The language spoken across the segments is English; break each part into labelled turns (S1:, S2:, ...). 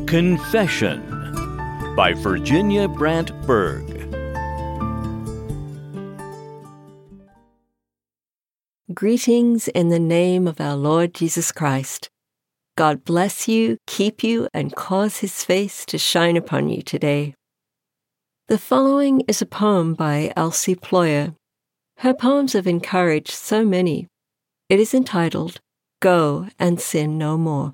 S1: Confession by Virginia Brant Berg.
S2: Greetings in the name of our Lord Jesus Christ. God bless you, keep you, and cause his face to shine upon you today. The following is a poem by Elsie Ployer. Her poems have encouraged so many. It is entitled, Go and Sin No More.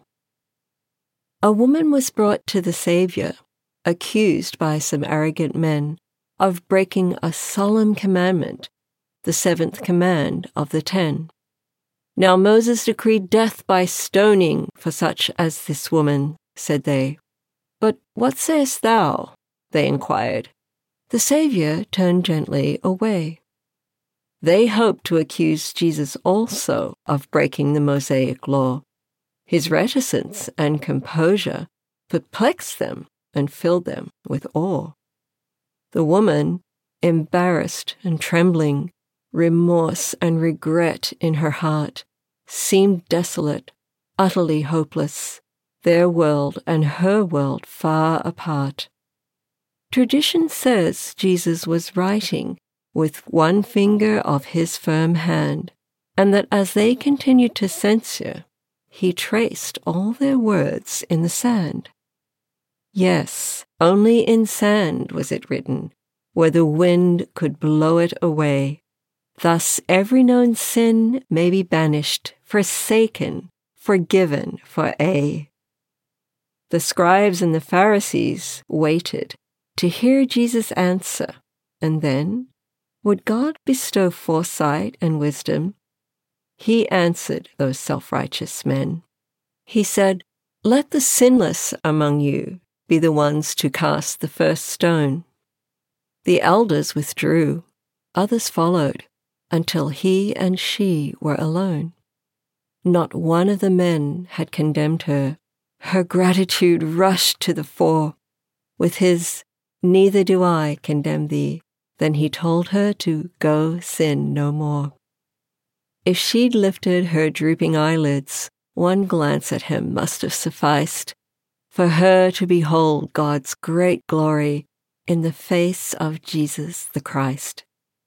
S2: A woman was brought to the Savior, accused by some arrogant men of breaking a solemn commandment, the seventh command of the 10. Now Moses decreed death by stoning for such as this woman, said they. But what sayest thou? They inquired. The Savior turned gently away. They hoped to accuse Jesus also of breaking the Mosaic law. His reticence and composure perplexed them and filled them with awe. The woman, embarrassed and trembling, remorse and regret in her heart, seemed desolate, utterly hopeless, their world and her world far apart. Tradition says Jesus was writing with one finger of his firm hand, and that as they continued to censure, he traced all their words in the sand. Yes, only in sand was it written, where the wind could blow it away. Thus every known sin may be banished, forsaken, forgiven for aye. The scribes and the Pharisees waited to hear Jesus answer, and then, would God bestow foresight and wisdom? He answered those self-righteous men. He said, Let the sinless among you be the ones to cast the first stone. The elders withdrew, others followed, until he and she were alone. Not one of the men had condemned her. Her gratitude rushed to the fore. With his, Neither do I condemn thee, then he told her to go sin no more. If she'd lifted her drooping eyelids, one glance at him must have sufficed for her to behold God's great glory in the face of Jesus the Christ.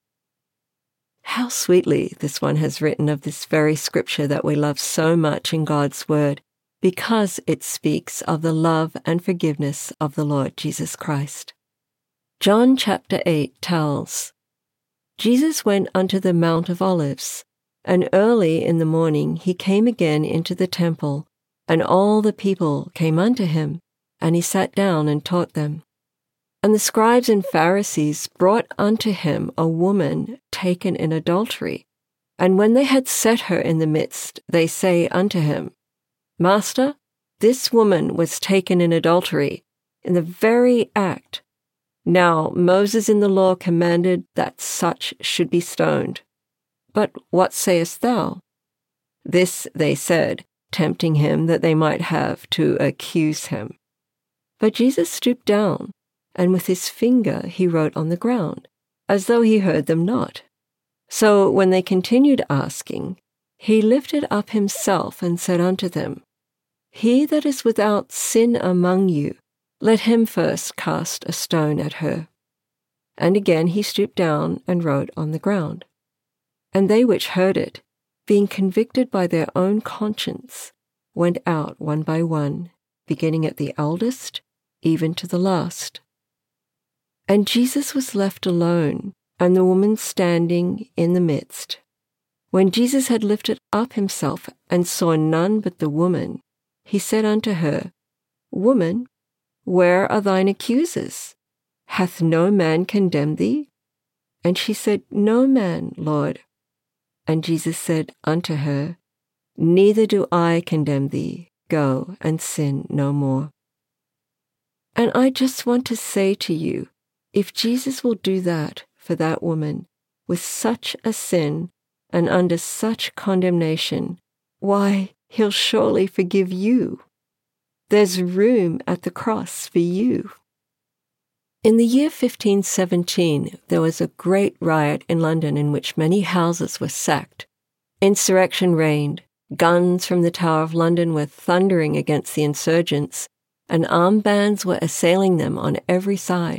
S2: How sweetly this one has written of this very scripture that we love so much in God's Word, because it speaks of the love and forgiveness of the Lord Jesus Christ. John chapter 8 tells, Jesus went unto the Mount of Olives, and early in the morning he came again into the temple, and all the people came unto him, and he sat down and taught them. And the scribes and Pharisees brought unto him a woman taken in adultery. And when they had set her in the midst, they say unto him, Master, this woman was taken in adultery, in the very act. Now Moses in the law commanded that such should be stoned. But what sayest thou? This they said, tempting him that they might have to accuse him. But Jesus stooped down, and with his finger he wrote on the ground, as though he heard them not. So when they continued asking, he lifted up himself and said unto them, He that is without sin among you, let him first cast a stone at her. And again he stooped down and wrote on the ground. And they which heard it, being convicted by their own conscience, went out one by one, beginning at the eldest, even to the last. And Jesus was left alone, and the woman standing in the midst. When Jesus had lifted up himself and saw none but the woman, he said unto her, Woman, where are thine accusers? Hath no man condemned thee? And she said, No man, Lord. And Jesus said unto her, Neither do I condemn thee. Go and sin no more. And I just want to say to you, if Jesus will do that for that woman with such a sin and under such condemnation, why, he'll surely forgive you. There's room at the cross for you. In the year 1517, there was a great riot in London in which many houses were sacked. Insurrection reigned. Guns from the Tower of London were thundering against the insurgents, and armed bands were assailing them on every side.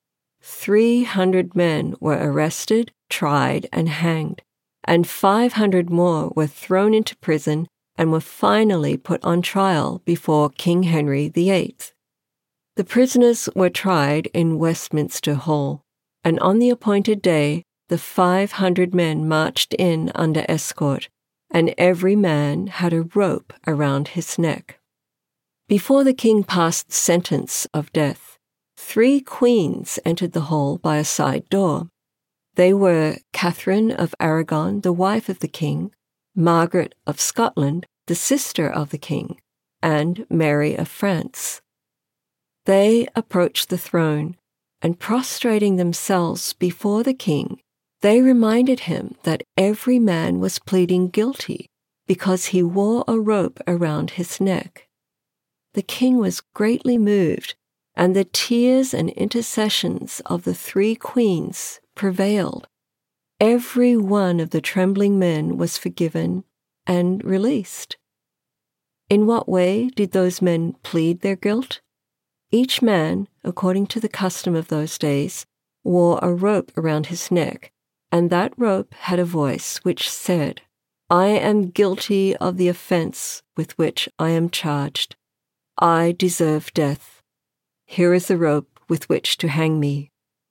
S2: 300 men were arrested, tried, and hanged, and 500 more were thrown into prison and were finally put on trial before King Henry VIII. The prisoners were tried in Westminster Hall, and on the appointed day, the 500 men marched in under escort, and every man had a rope around his neck. Before the king passed sentence of death, 3 queens entered the hall by a side door. They were Catherine of Aragon, the wife of the king, Margaret of Scotland, the sister of the king, and Mary of France. They approached the throne, and prostrating themselves before the king, they reminded him that every man was pleading guilty because he wore a rope around his neck. The king was greatly moved, and the tears and intercessions of the 3 queens prevailed. Every one of the trembling men was forgiven and released. In what way did those men plead their guilt? Each man, according to the custom of those days, wore a rope around his neck, and that rope had a voice which said, "I am guilty of the offense with which I am charged. I deserve death. Here is the rope with which to hang me."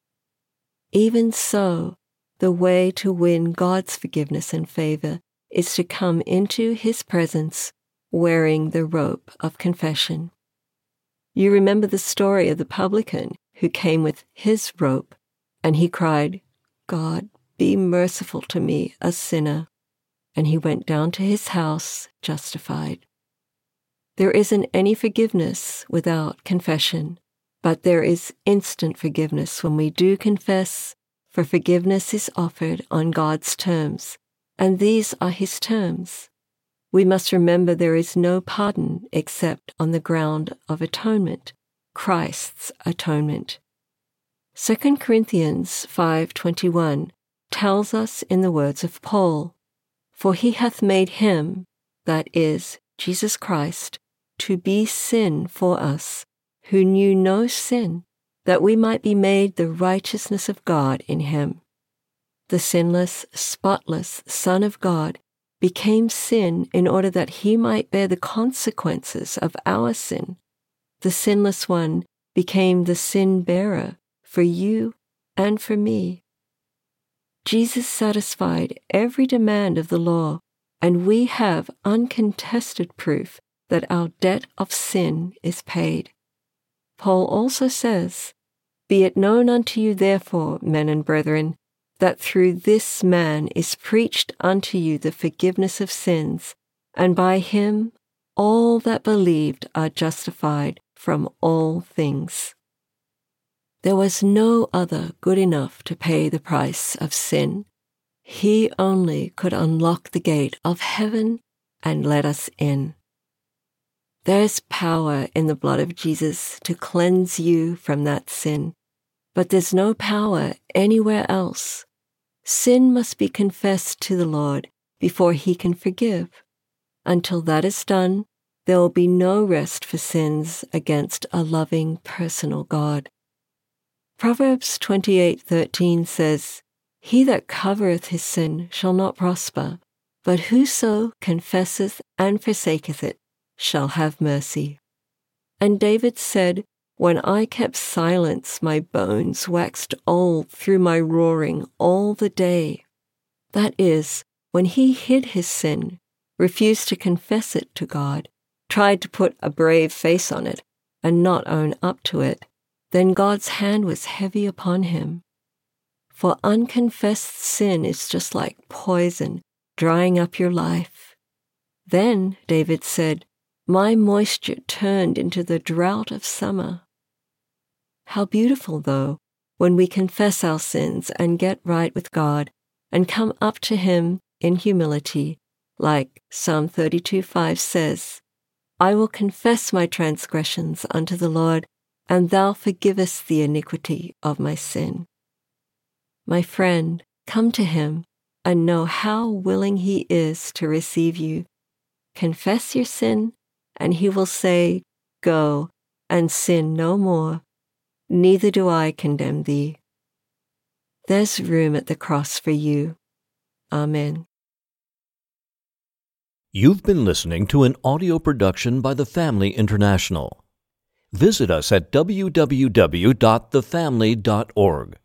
S2: Even so, the way to win God's forgiveness and favor is to come into his presence wearing the rope of confession. You remember the story of the publican who came with his rope, and he cried, "God, be merciful to me, a sinner." And he went down to his house justified. There isn't any forgiveness without confession, but there is instant forgiveness when we do confess, for forgiveness is offered on God's terms, and these are his terms. We must remember there is no pardon except on the ground of atonement, Christ's atonement. 2 Corinthians 5:21 tells us in the words of Paul, "For he hath made him," that is, Jesus Christ, "to be sin for us, who knew no sin, that we might be made the righteousness of God in him." The sinless, spotless Son of God became sin in order that he might bear the consequences of our sin. The sinless one became the sin bearer for you and for me. Jesus satisfied every demand of the law, and we have uncontested proof that our debt of sin is paid. Paul also says, "Be it known unto you therefore, men and brethren, that through this man is preached unto you the forgiveness of sins, and by him all that believed are justified from all things." There was no other good enough to pay the price of sin. He only could unlock the gate of heaven and let us in. There's power in the blood of Jesus to cleanse you from that sin, but there's no power anywhere else. Sin must be confessed to the Lord before he can forgive. Until that is done, there will be no rest for sins against a loving, personal God. Proverbs 28:13 says, "He that covereth his sin shall not prosper, but whoso confesseth and forsaketh it shall have mercy." And David said, "When I kept silence, my bones waxed old through my roaring all the day." That is, when he hid his sin, refused to confess it to God, tried to put a brave face on it, and not own up to it, then God's hand was heavy upon him. For unconfessed sin is just like poison, drying up your life. Then, David said, "My moisture turned into the drought of summer." How beautiful, though, when we confess our sins and get right with God and come up to him in humility, like Psalm 32:5 says, "I will confess my transgressions unto the Lord, and thou forgivest the iniquity of my sin." My friend, come to him and know how willing he is to receive you. Confess your sin, and he will say, "Go," and sin no more. Neither do I condemn thee. There's room at the cross for you. Amen.
S1: You've been listening to an audio production by The Family International. Visit us at www.thefamily.org.